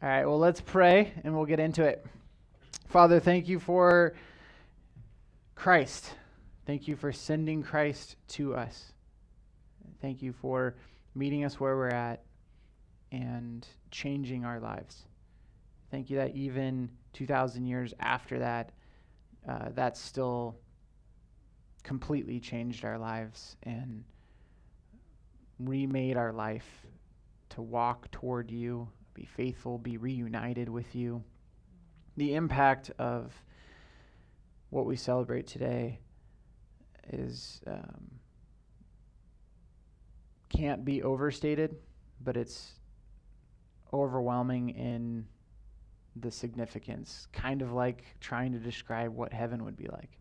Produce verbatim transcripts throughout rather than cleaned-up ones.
All right, well, let's pray and we'll get into it. Father, thank you for Christ. Thank you for sending Christ to us. Thank you for meeting us where we're at and changing our lives. Thank you that even two thousand years after that, uh, that still completely changed our lives and remade our life to walk toward you, be faithful, be reunited with you. The impact of what we celebrate today is um, can't be overstated, but it's overwhelming in the significance, kind of like trying to describe what heaven would be like.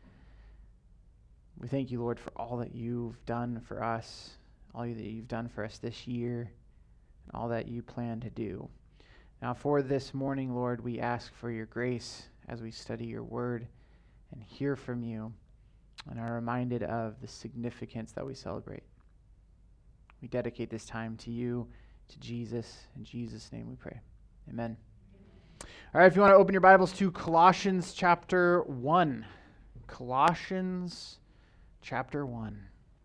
We thank you, Lord, for all that you've done for us, all that you've done for us this year, and all that you plan to do. Now, for this morning, Lord, we ask for your grace as we study your word and hear from you and are reminded of the significance that we celebrate. We dedicate this time to you, to Jesus. In Jesus' name we pray. Amen. All right, if you want to open your Bibles to Colossians chapter one. Colossians chapter one.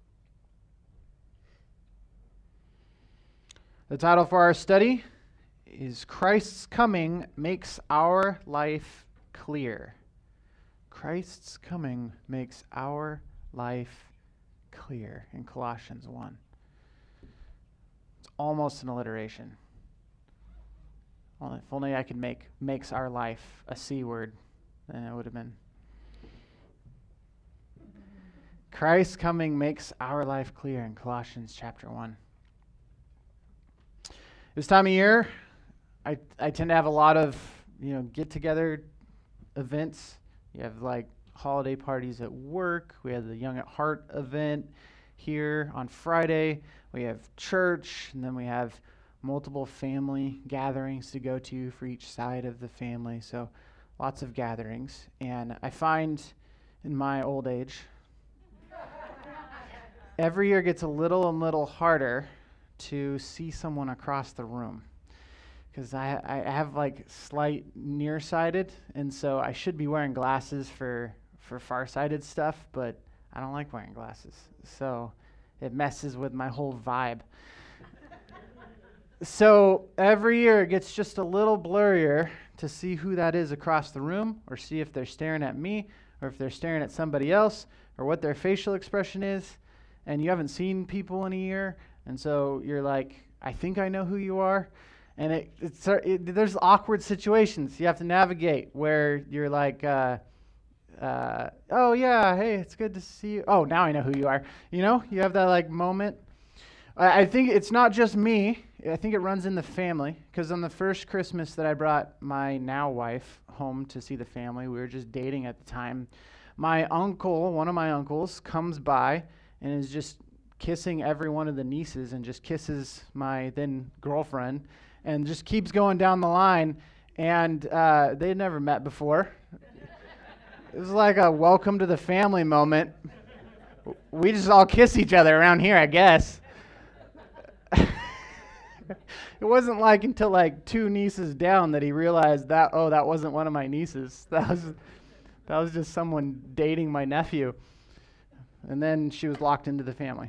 The title for our study is Christ's Coming Makes Our Life Clear. Christ's coming makes our life clear in Colossians one. It's almost an alliteration. Well, if only I could make makes our life a C word, then it would have been. Christ's coming makes our life clear in Colossians chapter one. This time of year, I I tend to have a lot of, you know, get-together events. You have like holiday parties at work. We had the Young at Heart event here on Friday. We have church, and then we have multiple family gatherings to go to for each side of the family. So lots of gatherings. And I find in my old age, every year gets a little and little harder to see someone across the room. Because I, I have like slight nearsighted, and so I should be wearing glasses for, for farsighted stuff, but I don't like wearing glasses. So it messes with my whole vibe. So every year it gets just a little blurrier to see who that is across the room, or see if they're staring at me, or if they're staring at somebody else, or what their facial expression is. And you haven't seen people in a year, and so you're like, I think I know who you are. And it, it's, it, there's awkward situations you have to navigate where you're like, uh, uh, oh yeah, hey, it's good to see you. Oh, now I know who you are. You know, you have that like moment. I, I think it's not just me. I think it runs in the family, because on the first Christmas that I brought my now wife home to see the family, we were just dating at the time, my uncle, one of my uncles, comes by and is just kissing every one of the nieces and just kisses my then girlfriend and just keeps going down the line. And uh, they had never met before. It was like a welcome to the family moment. We just all kiss each other around here, I guess. It wasn't like until like two nieces down that he realized that, oh, that wasn't one of my nieces. That was that was just someone dating my nephew. And then she was locked into the family.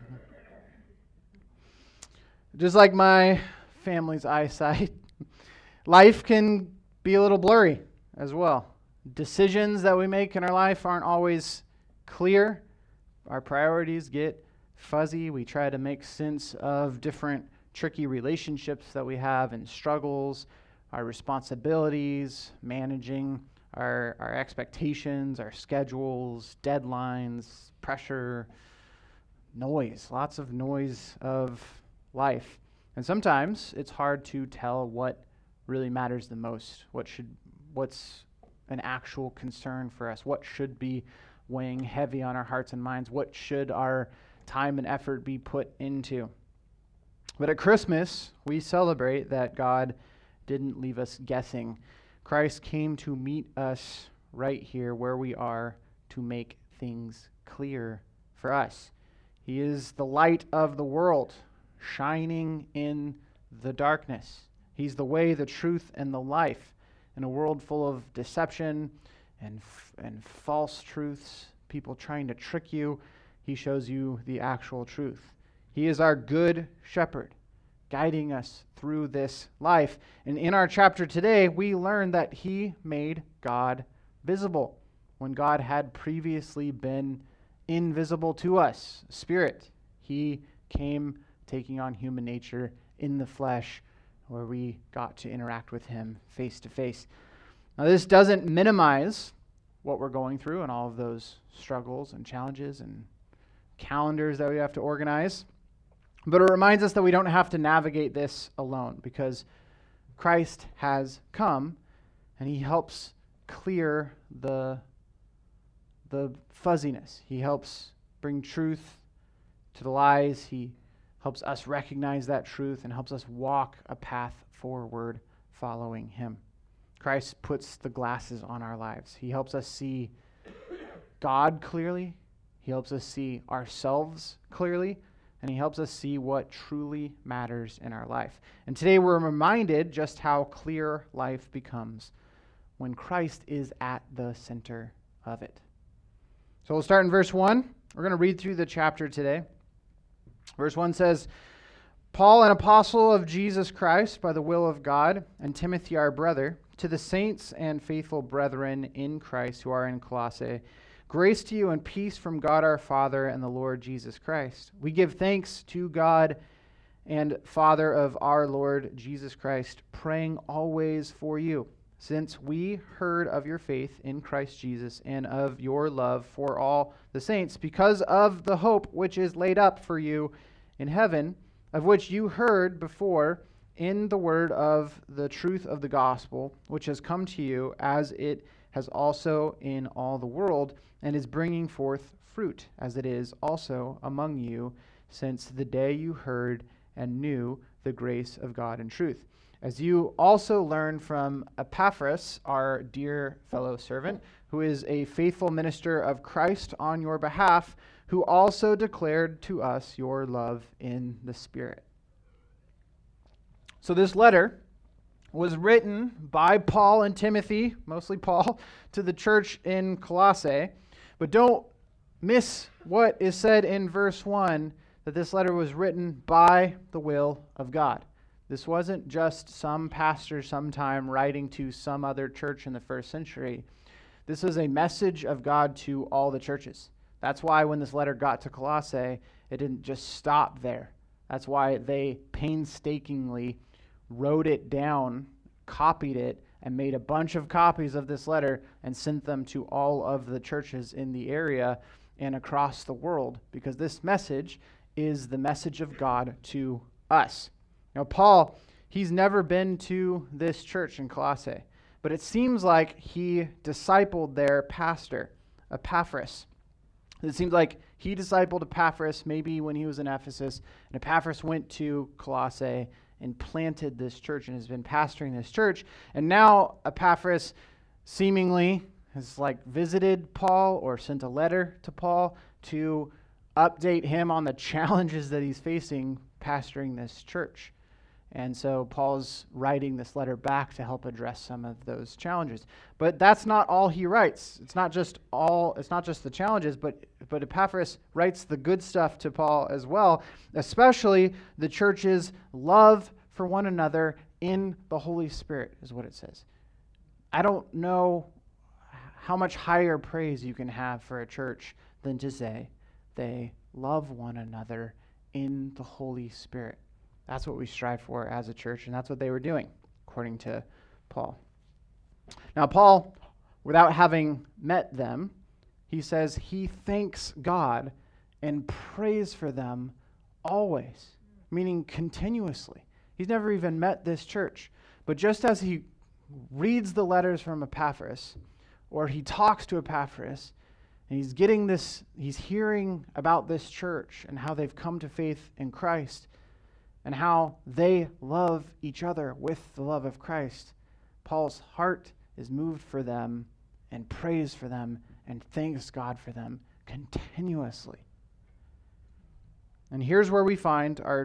Just like my family's eyesight, life can be a little blurry as well. Decisions that we make in our life aren't always clear. Our priorities get fuzzy. We try to make sense of different tricky relationships that we have and struggles, our responsibilities, managing our, our expectations, our schedules, deadlines, pressure, noise, lots of noise of life. And sometimes it's hard to tell what really matters the most, what should, what's an actual concern for us, what should be weighing heavy on our hearts and minds, what should our time and effort be put into. But at Christmas, we celebrate that God didn't leave us guessing. Christ came to meet us right here where we are to make things clear for us. He is the light of the world, shining in the darkness. He's the way, the truth, and the life. In a world full of deception and f- and false truths, people trying to trick you, he shows you the actual truth. He is our good shepherd, guiding us through this life. And in our chapter today, we learn that he made God visible when God had previously been invisible to us. Spirit, he came taking on human nature in the flesh, where we got to interact with him face to face. Now, this doesn't minimize what we're going through and all of those struggles and challenges and calendars that we have to organize. But it reminds us that we don't have to navigate this alone, because Christ has come and he helps clear the, the fuzziness. He helps bring truth to the lies. He helps us recognize that truth and helps us walk a path forward following him. Christ puts the glasses on our lives. He helps us see God clearly. He helps us see ourselves clearly. And he helps us see what truly matters in our life. And today we're reminded just how clear life becomes when Christ is at the center of it. So we'll start in verse one. We're going to read through the chapter today. Verse one says, Paul, an apostle of Jesus Christ by the will of God, and Timothy our brother, to the saints and faithful brethren in Christ who are in Colossae, grace to you and peace from God our Father and the Lord Jesus Christ. We give thanks to God and Father of our Lord Jesus Christ, praying always for you, since we heard of your faith in Christ Jesus and of your love for all the saints, because of the hope which is laid up for you in heaven, of which you heard before in the word of the truth of the gospel, which has come to you, as it has also in all the world, and is bringing forth fruit, as it is also among you, since the day you heard and knew the grace of God in truth. As you also learned from Epaphras, our dear fellow servant, who is a faithful minister of Christ on your behalf, who also declared to us your love in the Spirit. So this letter was written by Paul and Timothy, mostly Paul, to the church in Colossae. But don't miss what is said in verse one, that this letter was written by the will of God. This wasn't just some pastor sometime writing to some other church in the first century. This is a message of God to all the churches. That's why when this letter got to Colossae, it didn't just stop there. That's why they painstakingly wrote it down, copied it, and made a bunch of copies of this letter and sent them to all of the churches in the area and across the world, because this message is the message of God to us. Now, Paul, he's never been to this church in Colossae, but it seems like he discipled their pastor, Epaphras. It seems like he discipled Epaphras maybe when he was in Ephesus, and Epaphras went to Colossae and planted this church and has been pastoring this church. And now Epaphras seemingly has like visited Paul or sent a letter to Paul to update him on the challenges that he's facing pastoring this church. And so Paul's writing this letter back to help address some of those challenges. But that's not all he writes. It's not just all, it's not just the challenges, but but Epaphras writes the good stuff to Paul as well, especially the church's love for one another in the Holy Spirit, is what it says. I don't know how much higher praise you can have for a church than to say they love one another in the Holy Spirit. That's what we strive for as a church, and that's what they were doing, according to Paul. Now, Paul, without having met them, he says he thanks God and prays for them always, meaning continuously. He's never even met this church. But just as he reads the letters from Epaphras, or he talks to Epaphras, and he's getting this, he's hearing about this church and how they've come to faith in Christ, and how they love each other with the love of Christ, Paul's heart is moved for them and prays for them and thanks God for them continuously. And here's where we find our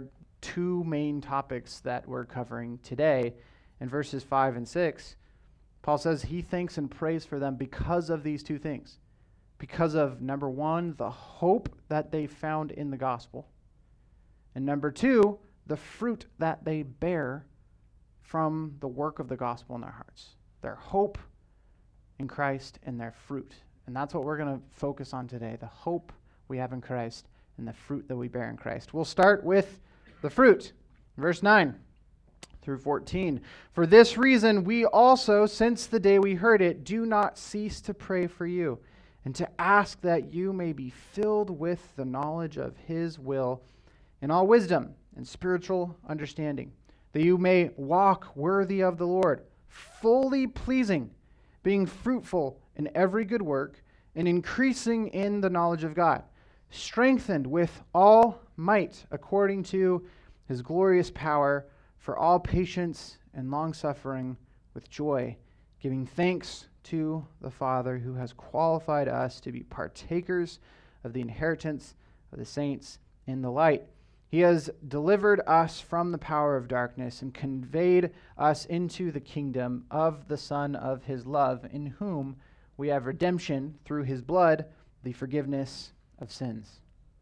two main topics that we're covering today in verses five and six. Paul says he thanks and prays for them because of these two things. Because of, number one, the hope that they found in the gospel. And number two, the fruit that they bear from the work of the gospel in their hearts. Their hope in Christ and their fruit. And that's what we're going to focus on today, the hope we have in Christ and the fruit that we bear in Christ. We'll start with the fruit. Verse nine through fourteen. For this reason, we also, since the day we heard it, do not cease to pray for you and to ask that you may be filled with the knowledge of his will in all wisdom and spiritual understanding, that you may walk worthy of the Lord, fully pleasing, being fruitful in every good work, and increasing in the knowledge of God, strengthened with all might according to his glorious power, for all patience and long-suffering with joy, giving thanks to the Father who has qualified us to be partakers of the inheritance of the saints in the light. He has delivered us from the power of darkness and conveyed us into the kingdom of the Son of his love, in whom we have redemption through his blood, the forgiveness of sins.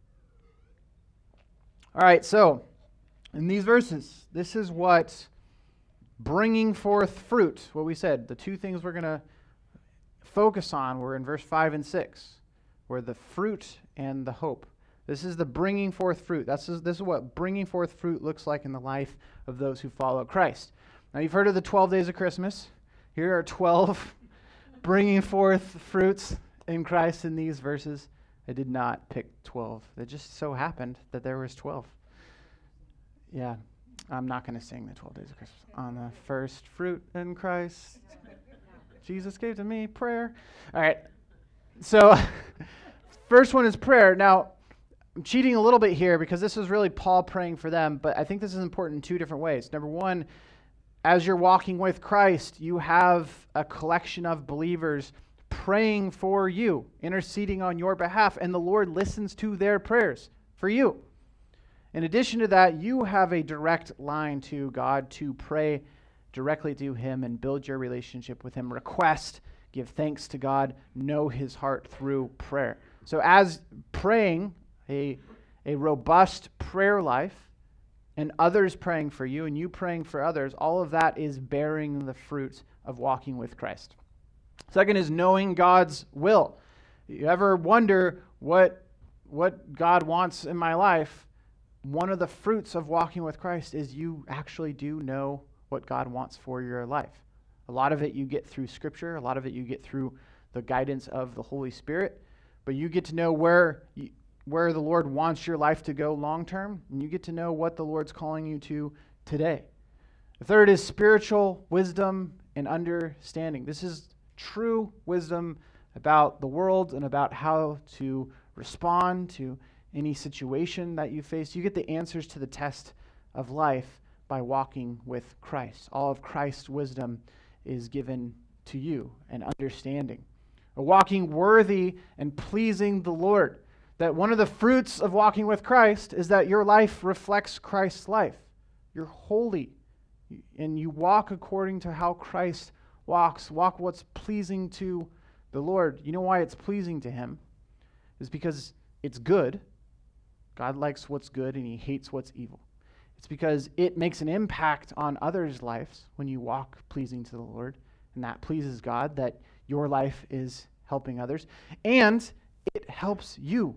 All right, so in these verses, this is what bringing forth fruit, what we said, the two things we're going to focus on were in verse five and six, were the fruit and the hope. This is the bringing forth fruit. That's this is what bringing forth fruit looks like in the life of those who follow Christ. Now, you've heard of the twelve days of Christmas. Here are twelve bringing forth fruits in Christ in these verses. I did not pick twelve. It just so happened that there was twelve. Yeah, I'm not going to sing the twelve days of Christmas. On the first fruit in Christ, Jesus gave to me prayer. All right, so first one is prayer. Now, I'm cheating a little bit here because this is really Paul praying for them, but I think this is important in two different ways. Number one, as you're walking with Christ, you have a collection of believers praying for you, interceding on your behalf, and the Lord listens to their prayers for you. In addition to that, you have a direct line to God to pray directly to him and build your relationship with him. Request, give thanks to God, know his heart through prayer. So as praying a, a robust prayer life and others praying for you and you praying for others, all of that is bearing the fruit of walking with Christ. Second is knowing God's will. You ever wonder what, what God wants in my life? One of the fruits of walking with Christ is you actually do know what God wants for your life. A lot of it you get through Scripture. A lot of it you get through the guidance of the Holy Spirit. But you get to know where you, where the Lord wants your life to go long term, and you get to know what the Lord's calling you to today. The third is spiritual wisdom and understanding. This is true wisdom about the world and about how to respond to any situation that you face. You get the answers to the test of life by walking with Christ. All of Christ's wisdom is given to you and understanding. A walking worthy and pleasing the Lord. That one of the fruits of walking with Christ is that your life reflects Christ's life. You're holy and you walk according to how Christ walks. Walk what's pleasing to the Lord. You know why it's pleasing to him? It's because it's good. God likes what's good and he hates what's evil. It's because it makes an impact on others' lives when you walk pleasing to the Lord, and that pleases God, that your life is helping others, and it helps you.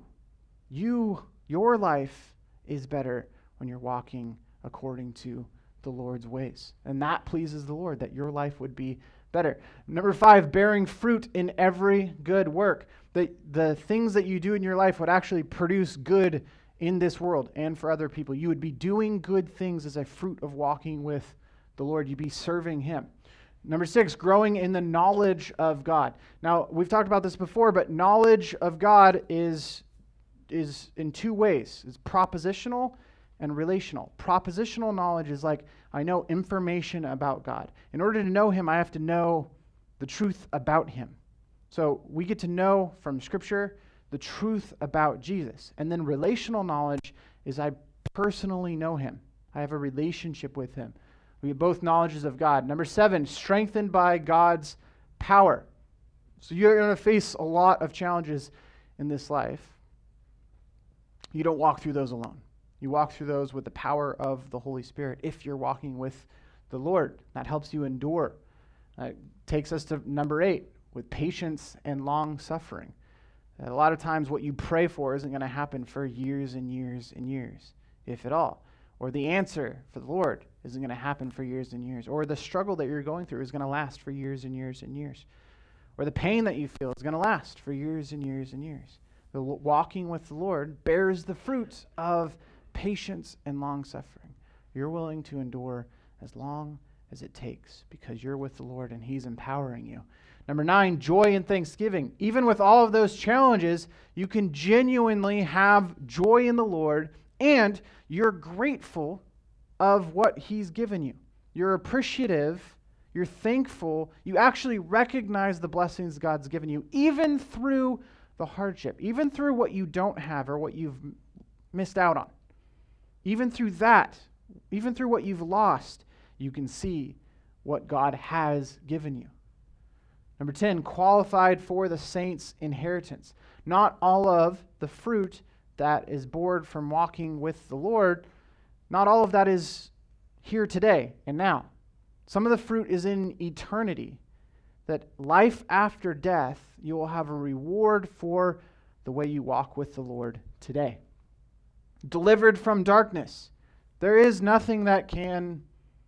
You, your life is better when you're walking according to the Lord's ways, and that pleases the Lord, that your life would be better. Number five, bearing fruit in every good work. The, the things that you do in your life would actually produce good in this world and for other people. You would be doing good things as a fruit of walking with the Lord. You'd be serving him. Number six, growing in the knowledge of God. Now, we've talked about this before, but knowledge of God is, is in two ways. It's propositional and relational. Propositional knowledge is like, I know information about God. In order to know him, I have to know the truth about him. So we get to know from Scripture the truth about Jesus. And then relational knowledge is I personally know him. I have a relationship with him. We have both knowledges of God. Number seven, strengthened by God's power. So you're going to face a lot of challenges in this life. You don't walk through those alone. You walk through those with the power of the Holy Spirit if you're walking with the Lord. That helps you endure. That takes us to number eight, with patience and long suffering. A lot of times what you pray for isn't going to happen for years and years and years, if at all. Or the answer for the Lord isn't going to happen for years and years. Or the struggle that you're going through is going to last for years and years and years. Or the pain that you feel is going to last for years and years and years. The walking with the Lord bears the fruits of patience and long suffering. You're willing to endure as long as it takes because you're with the Lord and he's empowering you. Number nine, joy and thanksgiving. Even with all of those challenges, you can genuinely have joy in the Lord and you're grateful of what he's given you. You're appreciative. You're thankful. You actually recognize the blessings God's given you, even through the hardship, even through what you don't have or what you've missed out on. Even through that, even through what you've lost, you can see what God has given you. Number ten, qualified for the saints' inheritance. Not all of the fruit that is born from walking with the Lord, not all of that is here today and now. Some of the fruit is in eternity, that life after death, you will have a reward for the way you walk with the Lord today. Delivered from darkness. There is nothing that can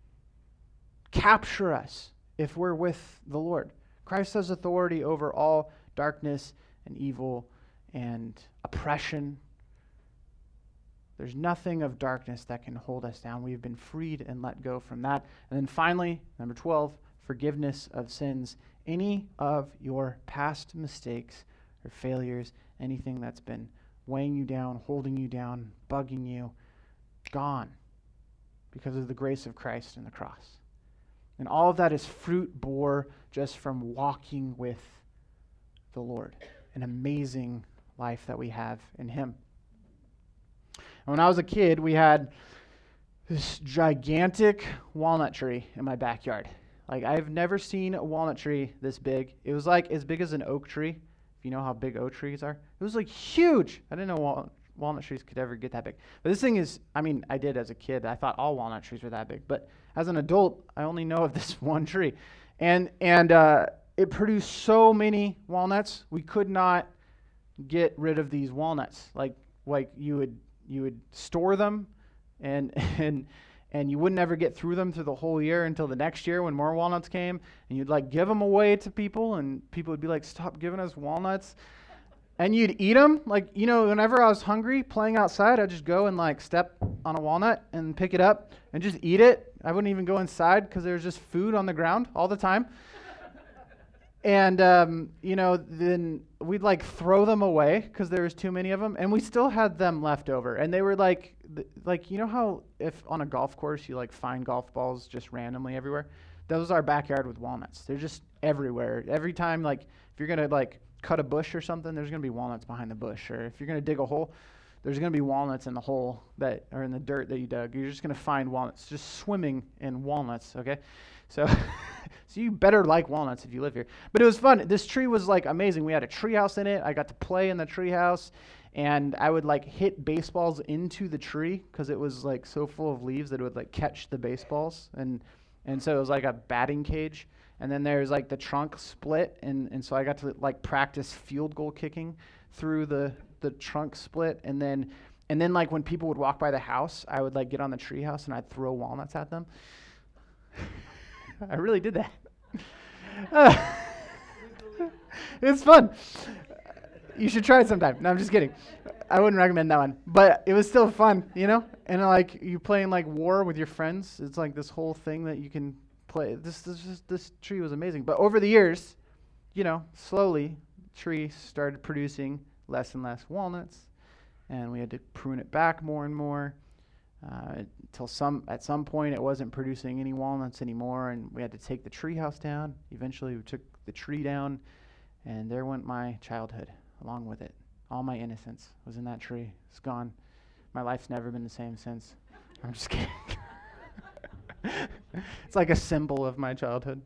capture us if we're with the Lord. Christ has authority over all darkness and evil and oppression. There's nothing of darkness that can hold us down. We've been freed and let go from that. And then finally, number twelve, forgiveness of sins. Any of your past mistakes or failures, anything that's been weighing you down, holding you down, bugging you, gone because of the grace of Christ and the cross. And all of that is fruit bore just from walking with the Lord. An amazing life that we have in him. And when I was a kid, we had this gigantic walnut tree in my backyard. Like, I've never seen a walnut tree this big. It was like as big as an oak tree, if you know how big oak trees are. It was like huge. I didn't know wal- walnut trees could ever get that big. But this thing is, I mean, I did as a kid. I thought all walnut trees were that big. But as an adult, I only know of this one tree. And and uh, it produced so many walnuts, we could not get rid of these walnuts. Like like you would you would store them and and and you wouldn't ever get through them through the whole year until the next year when more walnuts came, and you'd like give them away to people, and people would be like, stop giving us walnuts. And you'd eat them. Like, you know, whenever I was hungry playing outside, I'd just go and like step on a walnut and pick it up and just eat it. I wouldn't even go inside because there was just food on the ground all the time. And, um, you know, then we'd like throw them away because there was too many of them. And we still had them left over. And they were like, th- like, you know how if on a golf course you like find golf balls just randomly everywhere? That was our backyard with walnuts. They're just everywhere. Every time, like, if you're going to like cut a bush or something, there's going to be walnuts behind the bush. Or if you're going to dig a hole, there's going to be walnuts in the hole that are in the dirt that you dug. You're just going to find walnuts, just swimming in walnuts, okay? So so you better like walnuts if you live here. But it was fun. This tree was like amazing. We had a tree house in it. I got to play in the tree house, and I would like hit baseballs into the tree because it was like so full of leaves that it would like catch the baseballs. And and so it was like a batting cage. And then there's like the trunk split, and, and so I got to like practice field goal kicking through the, the trunk split. And then and then like when people would walk by the house, I would like get on the tree house and I'd throw walnuts at them. I really did that. Uh, it's fun. You should try it sometime. No, I'm just kidding. I wouldn't recommend that one. But it was still fun, you know? And like you playing like war with your friends. It's like this whole thing that you can play. This this this, this tree was amazing. But over the years, you know, slowly, the tree started producing less and less walnuts. And we had to prune it back more and more. Uh, until some at some point it wasn't producing any walnuts anymore, and we had to take the tree house down. Eventually we took the tree down, and there went my childhood along with it. All my innocence was in that tree. It's gone. My life's never been the same since. I'm just kidding. It's like a symbol of my childhood.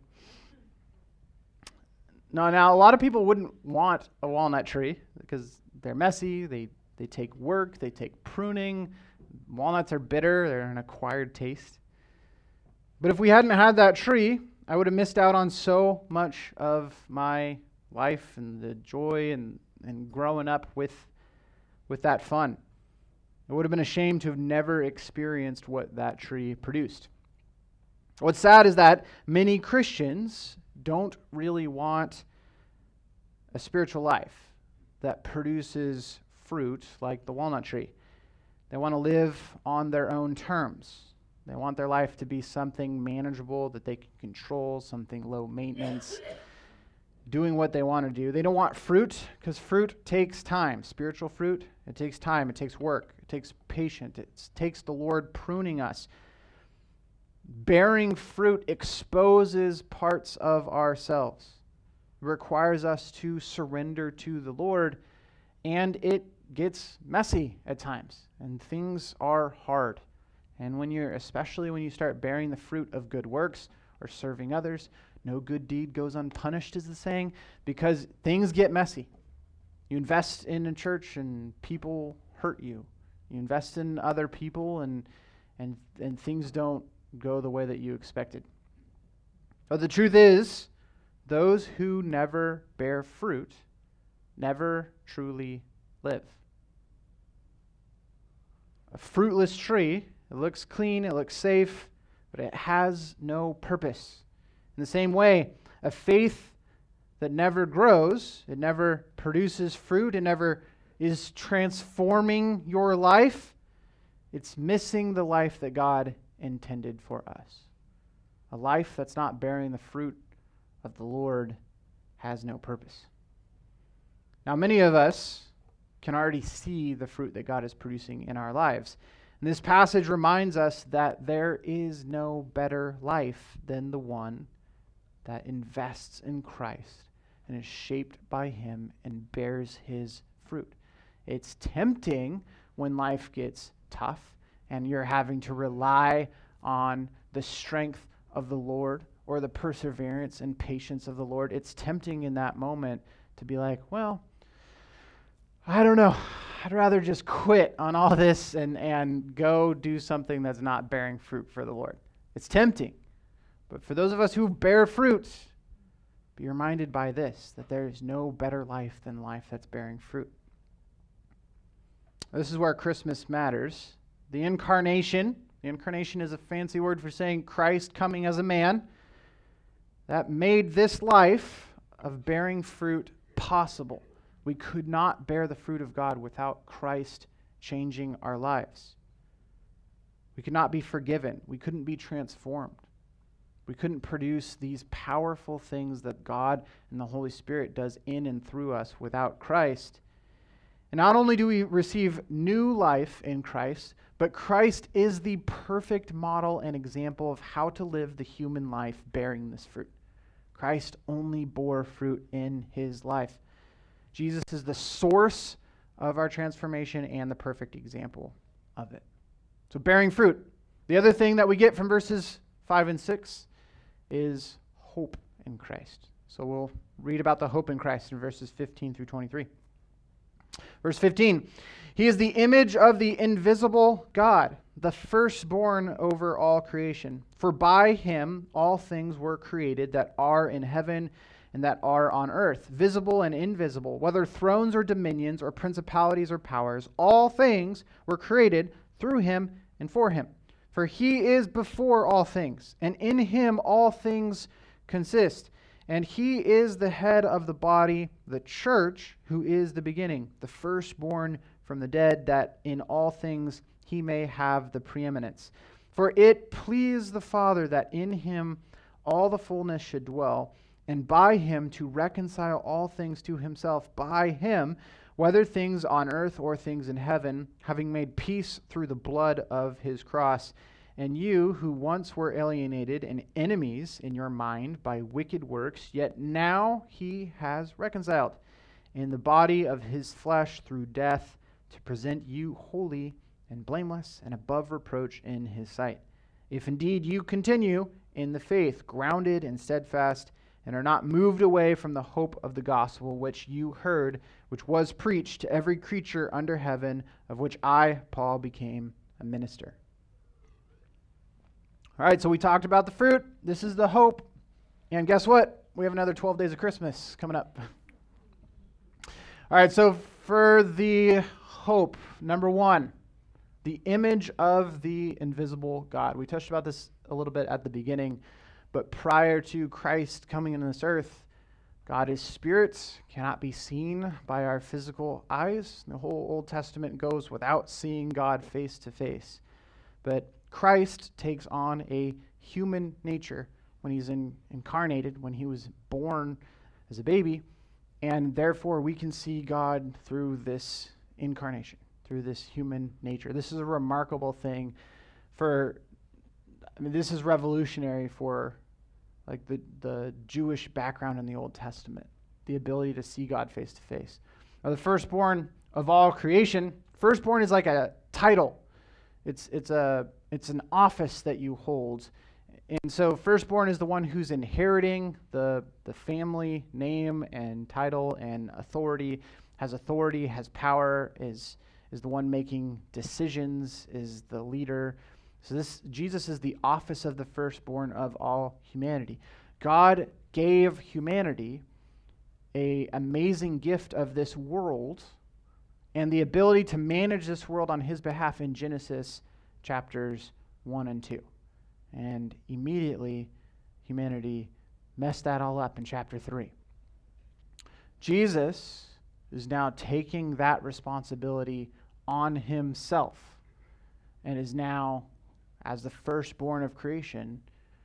No, now a lot of people wouldn't want a walnut tree because they're messy, they, they take work, they take pruning. Walnuts are bitter, they're an acquired taste. But if we hadn't had that tree, I would have missed out on so much of my life and the joy and, and growing up with, with that fun. It would have been a shame to have never experienced what that tree produced. What's sad is that many Christians don't really want a spiritual life that produces fruit like the walnut tree. They want to live on their own terms. They want their life to be something manageable that they can control, something low maintenance, doing what they want to do. They don't want fruit because fruit takes time. Spiritual fruit, it takes time, it takes work, it takes patience, it takes the Lord pruning us. Bearing fruit exposes parts of ourselves. It requires us to surrender to the Lord, and it gets messy at times, and things are hard. And when you're, especially when you start bearing the fruit of good works or serving others, no good deed goes unpunished is the saying, because things get messy. You invest in a church and people hurt you. You invest in other people and and and things don't go the way that you expected. But the truth is, those who never bear fruit never truly live. A fruitless tree, it looks clean, it looks safe, but it has no purpose. In the same way, a faith that never grows, it never produces fruit, it never is transforming your life, it's missing the life that God intended for us. A life that's not bearing the fruit of the Lord has no purpose. Now, many of us can already see the fruit that God is producing in our lives. And this passage reminds us that there is no better life than the one that invests in Christ and is shaped by Him and bears His fruit. It's tempting when life gets tough and you're having to rely on the strength of the Lord or the perseverance and patience of the Lord. It's tempting in that moment to be like, well, I don't know. I'd rather just quit on all this and, and go do something that's not bearing fruit for the Lord. It's tempting. But for those of us who bear fruit, be reminded by this, that there is no better life than life that's bearing fruit. This is where Christmas matters. The incarnation, the incarnation is a fancy word for saying Christ coming as a man, that made this life of bearing fruit possible. We could not bear the fruit of God without Christ changing our lives. We could not be forgiven. We couldn't be transformed. We couldn't produce these powerful things that God and the Holy Spirit does in and through us without Christ. And not only do we receive new life in Christ, but Christ is the perfect model and example of how to live the human life bearing this fruit. Christ only bore fruit in His life. Jesus is the source of our transformation and the perfect example of it. So bearing fruit. The other thing that we get from verses five and six is hope in Christ. So we'll read about the hope in Christ in verses fifteen through twenty-three. Verse fifteen, He is the image of the invisible God, the firstborn over all creation. For by Him all things were created that are in heaven and that are on earth, visible and invisible, whether thrones or dominions or principalities or powers, all things were created through Him and for Him. For He is before all things, and in Him all things consist. And He is the head of the body, the church, who is the beginning, the firstborn from the dead, that in all things He may have the preeminence. For it pleased the Father that in Him all the fullness should dwell, and by Him to reconcile all things to Himself, by Him, whether things on earth or things in heaven, having made peace through the blood of His cross. And you, who once were alienated and enemies in your mind by wicked works, yet now He has reconciled in the body of His flesh through death, to present you holy and blameless and above reproach in his sight. If indeed you continue in the faith, grounded and steadfast, and are not moved away from the hope of the gospel which you heard, which was preached to every creature under heaven, of which I, Paul, became a minister. All right, so we talked about the fruit. This is the hope. And guess what? We have another twelve days of Christmas coming up. All right, so for the hope, number one, the image of the invisible God. We touched about this a little bit at the beginning, but prior to Christ coming into this earth, God is spirit, cannot be seen by our physical eyes. The whole Old Testament goes without seeing God face to face. But Christ takes on a human nature when he's in, incarnated, when he was born as a baby, and therefore we can see God through this incarnation, through this human nature. This is a remarkable thing for, I mean, this is revolutionary for like the, the Jewish background in the Old Testament, the ability to see God face to face. Now, the firstborn of all creation, firstborn is like a title. It's it's a it's an office that you hold. And so firstborn is the one who's inheriting the the family name and title and authority, has authority, has power, is is the one making decisions, is the leader. So this Jesus is the office of the firstborn of all humanity. God gave humanity an amazing gift of this world and the ability to manage this world on his behalf in Genesis chapters one and two. And immediately humanity messed that all up in chapter three. Jesus is now taking that responsibility on himself and is now, as the firstborn of creation,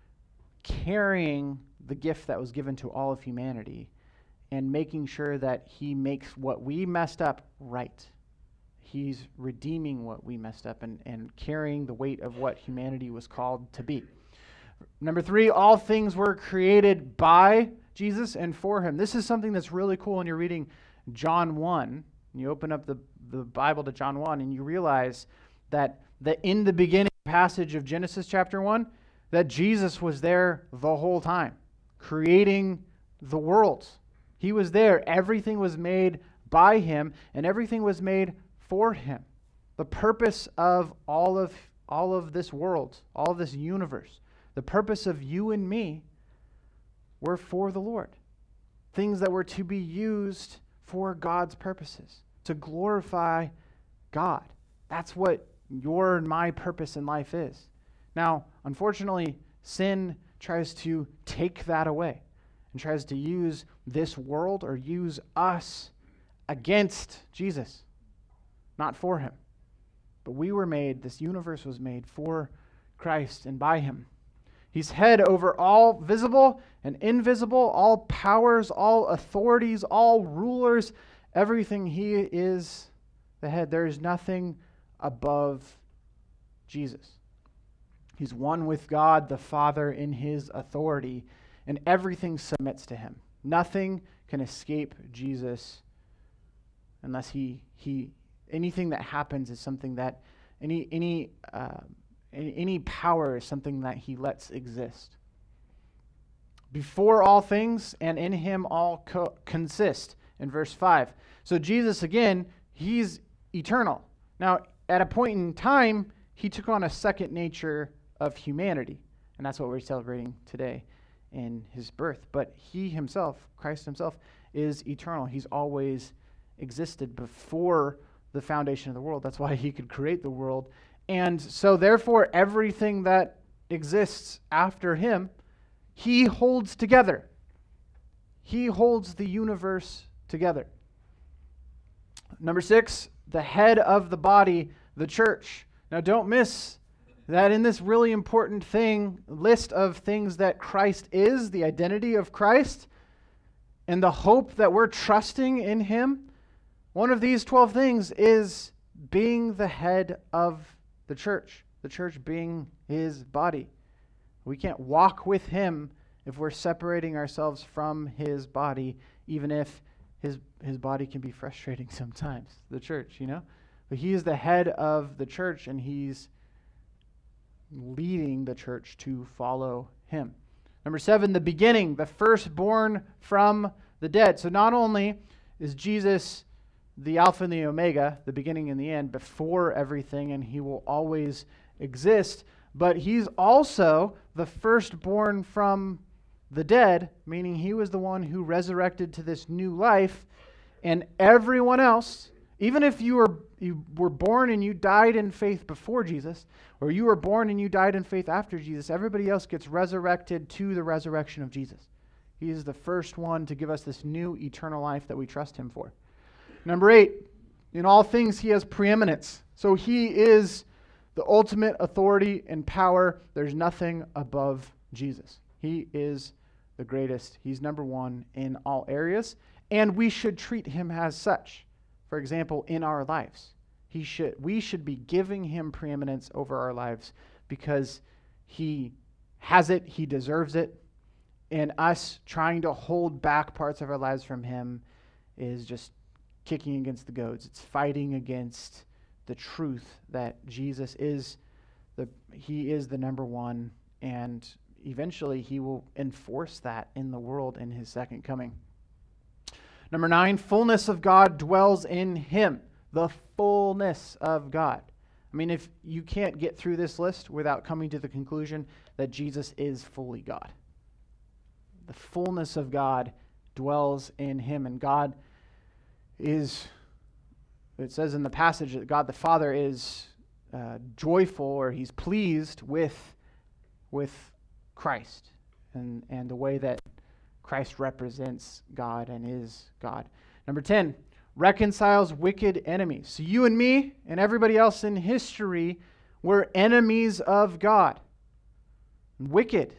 carrying the gift that was given to all of humanity and making sure that he makes what we messed up right. He's redeeming what we messed up and, and carrying the weight of what humanity was called to be. Number three, all things were created by Jesus and for him. This is something that's really cool when you're reading John one. And you open up the, the Bible to John one and you realize that the in the beginning passage of Genesis chapter one, that Jesus was there the whole time, creating the world. He was there. Everything was made by him, and everything was made for him. The purpose of all of all of this world, all of this universe, the purpose of you and me were for the Lord. Things that were to be used for God's purposes, to glorify God. That's what your and my purpose in life is. Now, unfortunately, sin tries to take that away and tries to use this world or use us against Jesus, not for him. But we were made, this universe was made for Christ and by him. He's head over all visible and invisible, all powers, all authorities, all rulers, everything. He is the head. There is nothing above Jesus. He's one with God the Father in his authority, and everything submits to him. Nothing can escape Jesus unless he he anything that happens is something that any any uh, any power is something that he lets exist. Before all things, and in him all co- consist. In verse five. So Jesus, again, he's eternal. Now, at a point in time, he took on a second nature of humanity. And that's what we're celebrating today in his birth. But he himself, Christ himself, is eternal. He's always existed before the foundation of the world. That's why he could create the world. And so therefore, everything that exists after him, he holds together. He holds the universe together. Number six, the head of the body, the church. Now don't miss that in this really important thing, list of things that Christ is, the identity of Christ, and the hope that we're trusting in him, one of these twelve things is being the head of the church, the church being his body. We can't walk with him if we're separating ourselves from his body, even if his his body can be frustrating sometimes, the church, you know? But he is the head of the church, and he's leading the church to follow him. Number seven, the beginning, the firstborn from the dead. So not only is Jesus the Alpha and the Omega, the beginning and the end, before everything, and he will always exist, but he's also the firstborn from the dead, meaning he was the one who resurrected to this new life, and everyone else, even if you were you were born and you died in faith before Jesus, or you were born and you died in faith after Jesus, everybody else gets resurrected to the resurrection of Jesus. He is the first one to give us this new eternal life that we trust him for. Number eight, in all things he has preeminence. So he is the ultimate authority and power. There's nothing above Jesus. He is the greatest. He's number one in all areas, and we should treat him as such. For example, in our lives, he should we should be giving him preeminence over our lives because he has it, he deserves it, and us trying to hold back parts of our lives from him is just kicking against the goads. It's fighting against the truth that Jesus is the he is the number one, and eventually he will enforce that in the world in his second coming. Number nine, fullness of God dwells in him. The fullness of God. I mean, if you can't get through this list without coming to the conclusion that Jesus is fully God. The fullness of God dwells in him, and God is, it says in the passage that God the Father is uh, joyful, or he's pleased with, with Christ and, and the way that Christ represents God and is God. Number ten, reconciles wicked enemies. So you and me and everybody else in history were enemies of God. Wicked.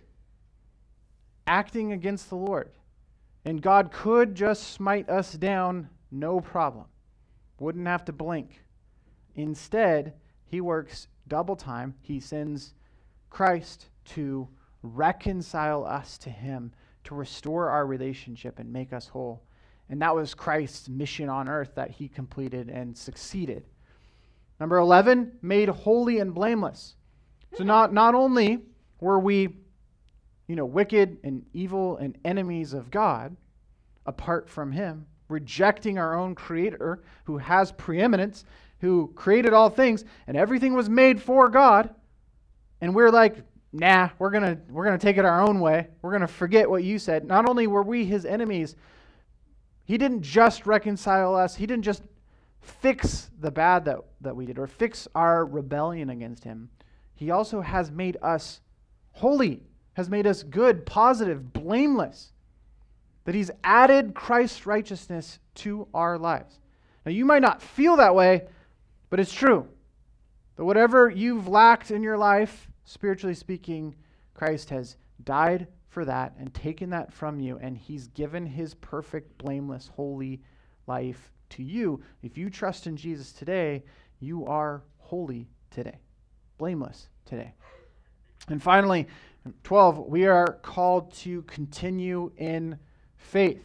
Acting against the Lord. And God could just smite us down, no problem. Wouldn't have to blink. Instead, he works double time. He sends Christ to reconcile us to him, to restore our relationship and make us whole. And that was Christ's mission on earth that he completed and succeeded. Number eleven, made holy and blameless. So not, not only were we, you know, wicked and evil and enemies of God apart from him, rejecting our own creator who has preeminence, who created all things, and everything was made for God, and we're like, nah, we're gonna we're gonna take it our own way. We're gonna forget what you said. Not only were we his enemies, he didn't just reconcile us. He didn't just fix the bad that, that we did or fix our rebellion against him. He also has made us holy, has made us good, positive, blameless. That he's added Christ's righteousness to our lives. Now you might not feel that way, but it's true. That whatever you've lacked in your life, spiritually speaking, Christ has died for that and taken that from you, and he's given his perfect, blameless, holy life to you. If you trust in Jesus today, you are holy today, blameless today. And finally, twelve, we are called to continue in faith.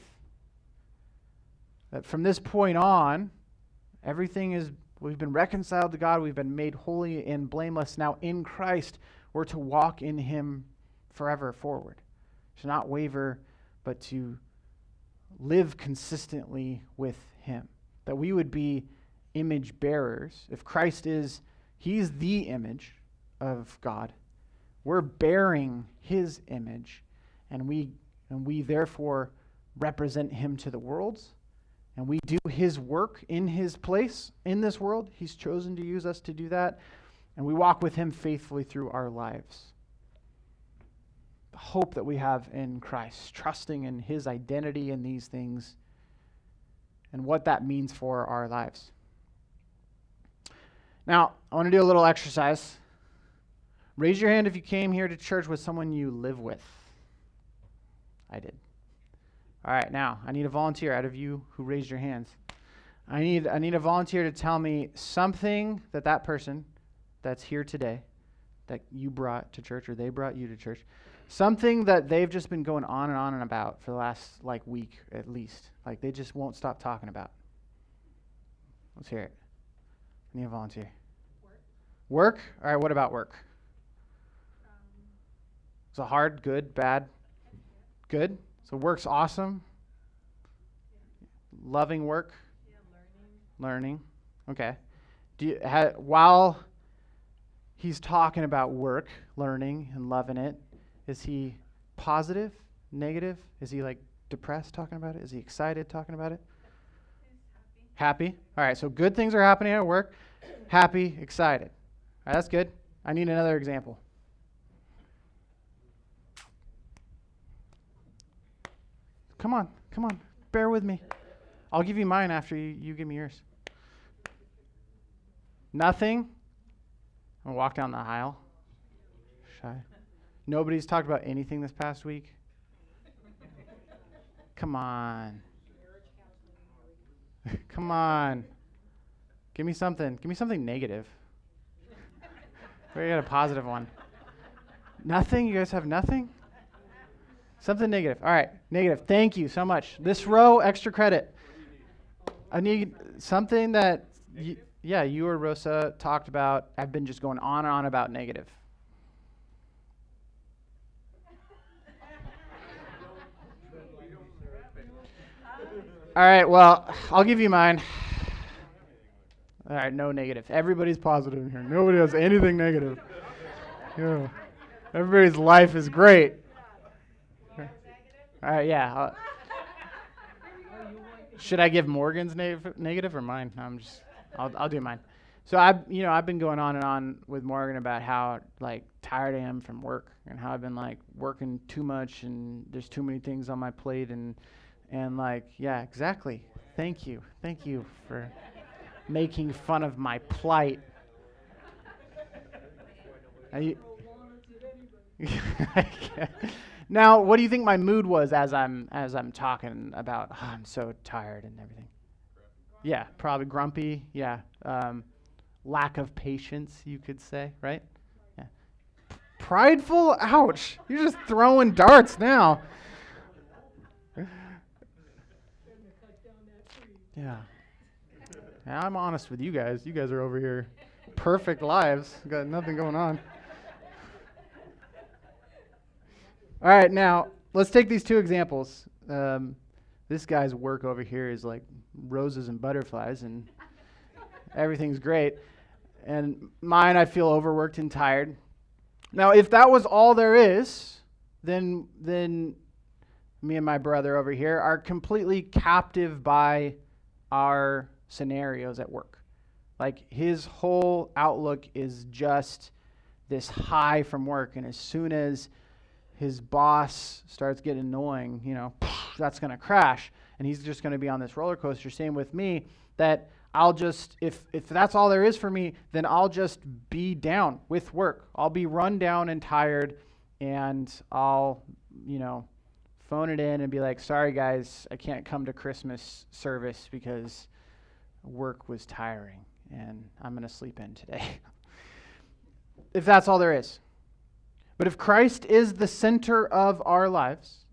That from this point on, everything is, we've been reconciled to God, we've been made holy and blameless. Now in Christ, we're to walk in him forever forward. To not waver, but to live consistently with him. That we would be image bearers. If Christ is, he's the image of God. We're bearing his image, and we and we therefore represent him to the world, and we do his work in his place in this world. He's chosen to use us to do that, and we walk with him faithfully through our lives. The hope that we have in Christ, trusting in his identity in these things and what that means for our lives. Now, I want to do a little exercise. Raise your hand if you came here to church with someone you live with. I did. All right, now, I need a volunteer out of you who raised your hands. I need I need a volunteer to tell me something that that person that's here today, that you brought to church or they brought you to church, something that they've just been going on and on and about for the last, like, week at least. Like, they just won't stop talking about. Let's hear it. I need a volunteer. Work? Work? All right, what about work? Is it hard, good, bad? Good? So work's awesome? Loving work? Yeah, learning. Learning. Okay. Do you ha, while he's talking about work, learning, and loving it, is he positive, negative? Is he like depressed talking about it? Is he excited talking about it? He's happy. Happy. All right, so good things are happening at work. Happy, excited. All right, that's good. I need another example. Come on, come on. Bear with me. I'll give you mine after you, you give me yours. Nothing. I'm going to walk down the aisle. Shy. Nobody's talked about anything this past week. Come on. Come on. Give me something. Give me something negative. We got a positive one. Nothing? You guys have nothing? Something negative. All right, negative. Thank you so much. This row, extra credit. I need something that, y- yeah, you or Rosa talked about. I've been just going on and on about negative. All right, well, I'll give you mine. All right, no negative. Everybody's positive in here. Nobody has anything negative. Yeah. Everybody's life is great. All right, yeah. I'll, should I give Morgan's neg- negative or mine? No, I'm just. I'll I'll do mine. So I, you know, I've been going on and on with Morgan about how like tired I am from work and how I've been like working too much and there's too many things on my plate and and like yeah, exactly. Thank you, thank you for making fun of my plight. I, now, what do you think my mood was as I'm as I'm talking about? Oh, I'm so tired and everything. Yeah, probably grumpy. Yeah, um, lack of patience, you could say, right? Yeah. Prideful. Ouch! You're just throwing darts now. Yeah. Yeah, I'm honest with you guys. You guys are over here, perfect lives. Got nothing going on. All right, now let's take these two examples. Um, this guy's work over here is like roses and butterflies, and everything's great. And mine, I feel overworked and tired. Now, if that was all there is, then then me and my brother over here are completely captive by our scenarios at work. Like his whole outlook is just this high from work, and as soon as his boss starts getting annoying, you know, that's going to crash, and he's just going to be on this roller coaster. Same with me, that I'll just, if if that's all there is for me, then I'll just be down with work. I'll be run down and tired, and I'll, you know, phone it in and be like, sorry guys, I can't come to Christmas service because work was tiring, and I'm going to sleep in today. If that's all there is. But if Christ is the center of our lives,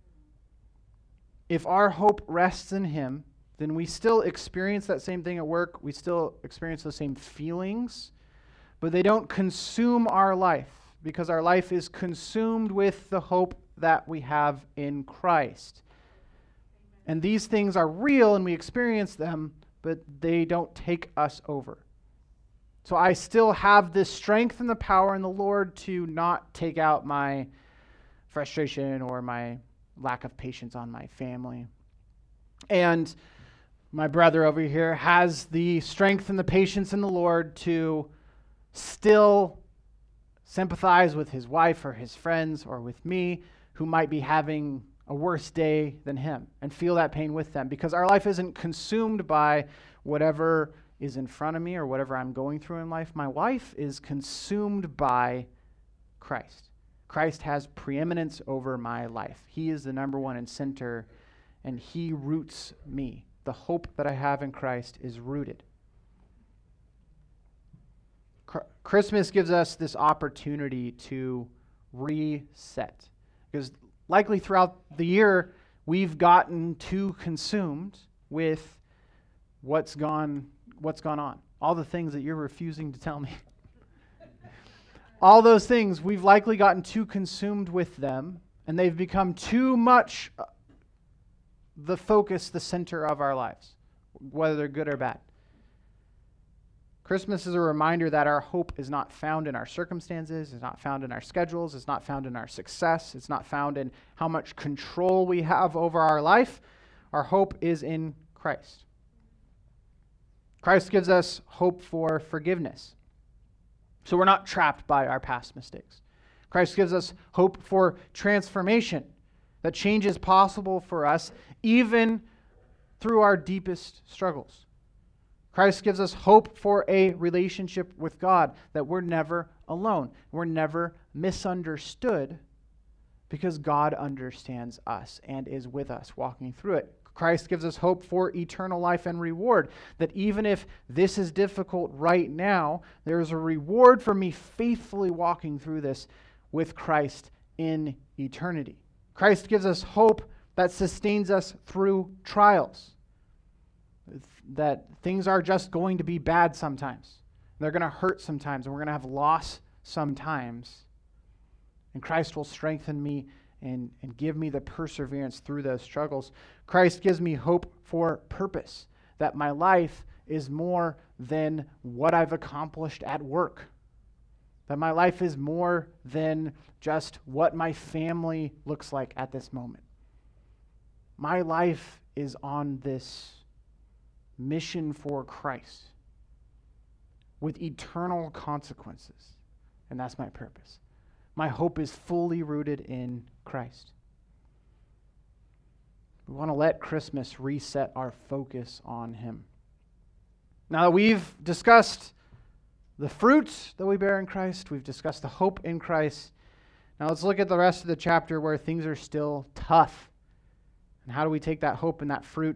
if our hope rests in him, then we still experience that same thing at work. We still experience those same feelings, but they don't consume our life because our life is consumed with the hope that we have in Christ. And these things are real and we experience them, but they don't take us over. So I still have this strength and the power in the Lord to not take out my frustration or my lack of patience on my family. And my brother over here has the strength and the patience in the Lord to still sympathize with his wife or his friends or with me who might be having a worse day than him and feel that pain with them, because our life isn't consumed by whatever is in front of me or whatever I'm going through in life. My life is consumed by Christ. Christ has preeminence over my life. He is the number one and center, and he roots me. The hope that I have in Christ is rooted. Cr- Christmas gives us this opportunity to reset, because likely throughout the year, we've gotten too consumed with what's gone what's gone on. All the things that you're refusing to tell me. All those things, we've likely gotten too consumed with them, and they've become too much the focus, the center of our lives, whether they're good or bad. Christmas is a reminder that our hope is not found in our circumstances, it's not found in our schedules, it's not found in our success, it's not found in how much control we have over our life. Our hope is in Christ. Christ gives us hope for forgiveness, so we're not trapped by our past mistakes. Christ gives us hope for transformation, that change is possible for us even through our deepest struggles. Christ gives us hope for a relationship with God, that we're never alone. We're never misunderstood because God understands us and is with us walking through it. Christ gives us hope for eternal life and reward, that even if this is difficult right now, there is a reward for me faithfully walking through this with Christ in eternity. Christ gives us hope that sustains us through trials, that things are just going to be bad sometimes. They're going to hurt sometimes, and we're going to have loss sometimes. And Christ will strengthen me and, and give me the perseverance through those struggles. Christ gives me hope for purpose, that my life is more than what I've accomplished at work, that my life is more than just what my family looks like at this moment. My life is on this mission for Christ with eternal consequences, and that's my purpose. My hope is fully rooted in Christ. We want to let Christmas reset our focus on Him. Now that we've discussed the fruits that we bear in Christ, we've discussed the hope in Christ, now let's look at the rest of the chapter where things are still tough. And how do we take that hope and that fruit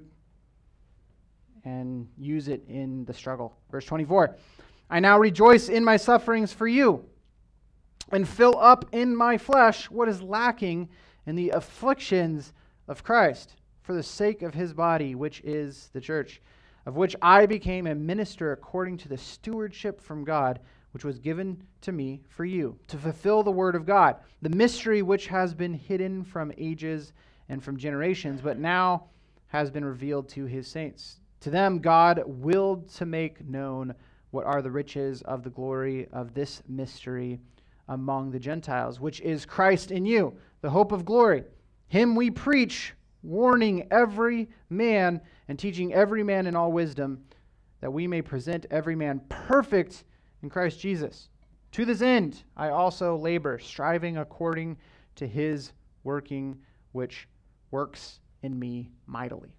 and use it in the struggle? Verse twenty-four, I now rejoice in my sufferings for you, and fill up in my flesh what is lacking in the afflictions of Christ, for the sake of his body, which is the church, of which I became a minister according to the stewardship from God, which was given to me for you, to fulfill the word of God, the mystery which has been hidden from ages and from generations, but now has been revealed to his saints. To them God willed to make known what are the riches of the glory of this mystery among the Gentiles, which is Christ in you, the hope of glory. Him we preach, warning every man and teaching every man in all wisdom, that we may present every man perfect in Christ Jesus. To this end I also labor, striving according to his working, which works in me mightily.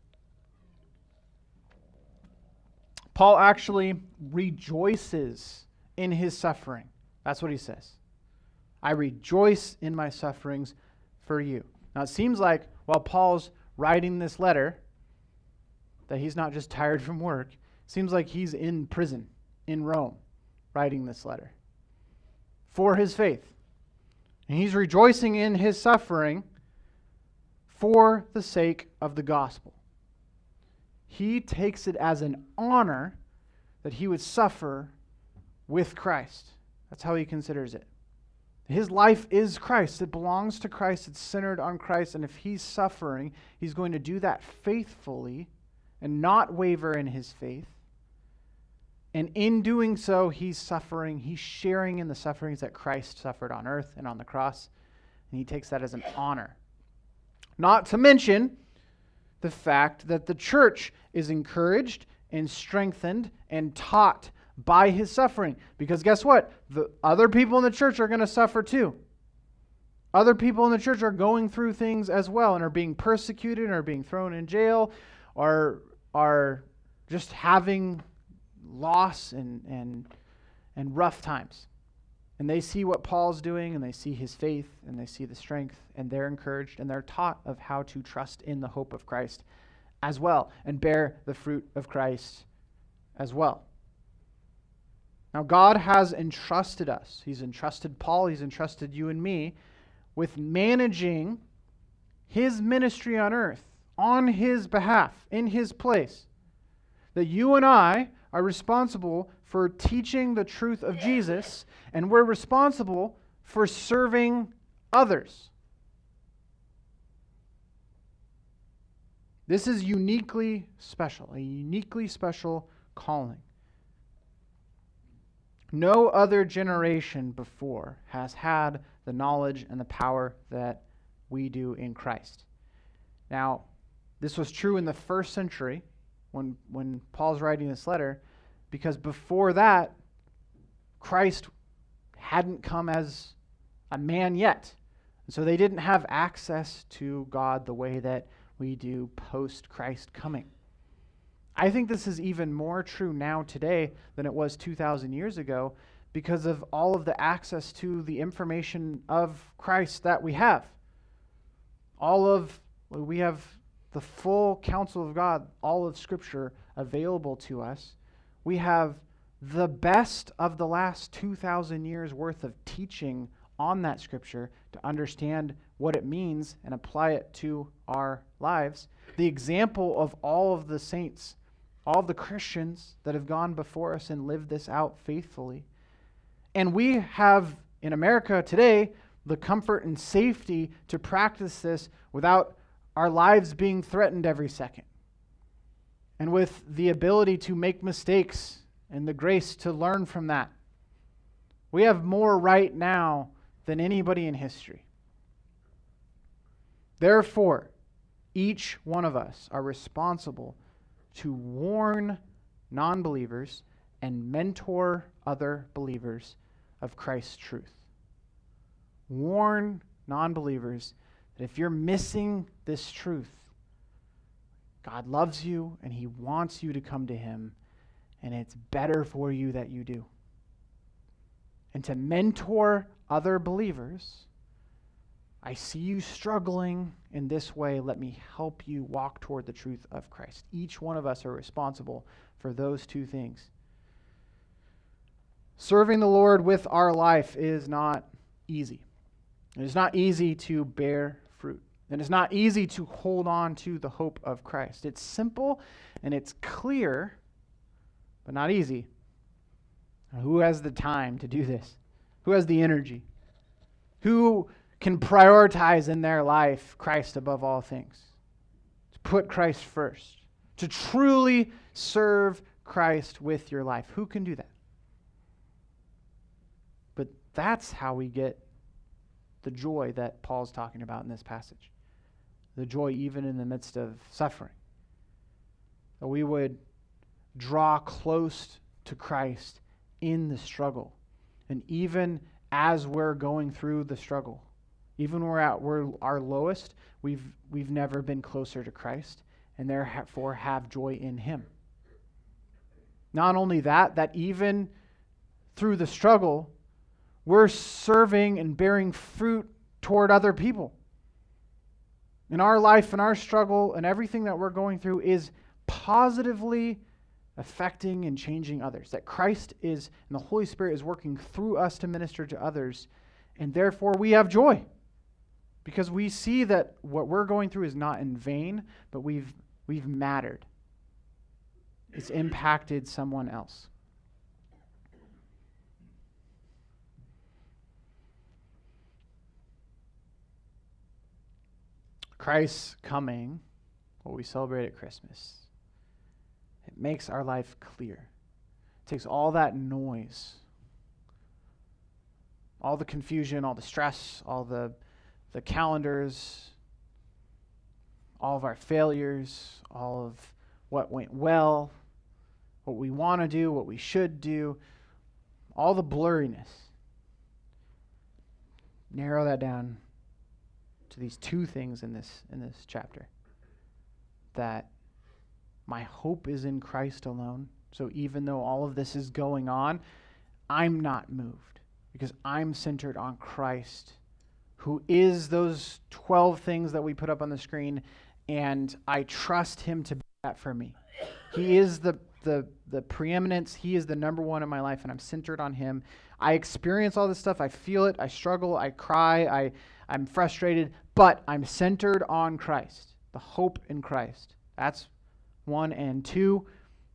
Paul actually rejoices in his suffering. That's what he says. I rejoice in my sufferings for you. Now it seems like while Paul's writing this letter, that he's not just tired from work. It seems like he's in prison in Rome writing this letter for his faith. And he's rejoicing in his suffering for the sake of the gospel. He takes it as an honor that he would suffer with Christ. That's how he considers it. His life is Christ. It belongs to Christ. It's centered on Christ. And if he's suffering, he's going to do that faithfully and not waver in his faith. And in doing so, he's suffering. He's sharing in the sufferings that Christ suffered on earth and on the cross. And he takes that as an honor. Not to mention the fact that the church is encouraged and strengthened and taught by his suffering. Because guess what? The other people in the church are going to suffer too. Other people in the church are going through things as well and are being persecuted, or being thrown in jail, or are just having loss and and and rough times. And they see what Paul's doing, and they see his faith, and they see the strength, and they're encouraged, and they're taught of how to trust in the hope of Christ as well, and bear the fruit of Christ as well. Now, God has entrusted us. He's entrusted Paul, he's entrusted you and me with managing his ministry on earth, on his behalf, in his place. That you and I are responsible for teaching the truth of Jesus, and we're responsible for serving others. This is uniquely special, a uniquely special calling. No other generation before has had the knowledge and the power that we do in Christ. Now, this was true in the first century when, when Paul's writing this letter, because before that, Christ hadn't come as a man yet. So they didn't have access to God the way that we do post-Christ coming. I think this is even more true now today than it was two thousand years ago because of all of the access to the information of Christ that we have. All of, we have the full counsel of God, all of Scripture available to us. We have the best of the last two thousand years worth of teaching on that Scripture to understand what it means and apply it to our lives. The example of all of the saints, all of the Christians that have gone before us and lived this out faithfully. And we have, in America today, the comfort and safety to practice this without our lives being threatened every second. And with the ability to make mistakes and the grace to learn from that. We have more right now than anybody in history. Therefore, each one of us are responsible to warn non-believers and mentor other believers of Christ's truth. Warn non-believers that if you're missing this truth, God loves you and He wants you to come to Him, and it's better for you that you do. And to mentor other believers, I see you struggling in this way. Let me help you walk toward the truth of Christ. Each one of us are responsible for those two things. Serving the Lord with our life is not easy. It is not easy to bear fruit. And it's not easy to hold on to the hope of Christ. It's simple and it's clear, but not easy. Who has the time to do this? Who has the energy? Who can prioritize in their life Christ above all things? To put Christ first. To truly serve Christ with your life. Who can do that? But that's how we get the joy that Paul's talking about in this passage. The joy even in the midst of suffering. That we would draw close to Christ in the struggle. And even as we're going through the struggle, even when we're at we're our lowest, we've we've never been closer to Christ, and therefore have joy in Him. Not only that, that even through the struggle, we're serving and bearing fruit toward other people. In our life and our struggle and everything that we're going through is positively affecting and changing others. That Christ is, and the Holy Spirit is working through us to minister to others, and therefore we have joy. Because we see that what we're going through is not in vain, but we've we've mattered. It's impacted someone else. Christ's coming, what we celebrate at Christmas, it makes our life clear. It takes all that noise, all the confusion, all the stress, all the, the calendars, all of our failures, all of what went well, what we want to do, what we should do, all the blurriness. Narrow that down to these two things in this in this chapter. That my hope is in Christ alone. So even though all of this is going on, I'm not moved because I'm centered on Christ, who is those twelve things that we put up on the screen, and I trust Him to be that for me. He is the the the preeminence. He is the number one in my life, and I'm centered on Him. I experience all this stuff. I feel it. I struggle. I cry. I, I'm frustrated. But I'm centered on Christ, the hope in Christ. That's one. And two,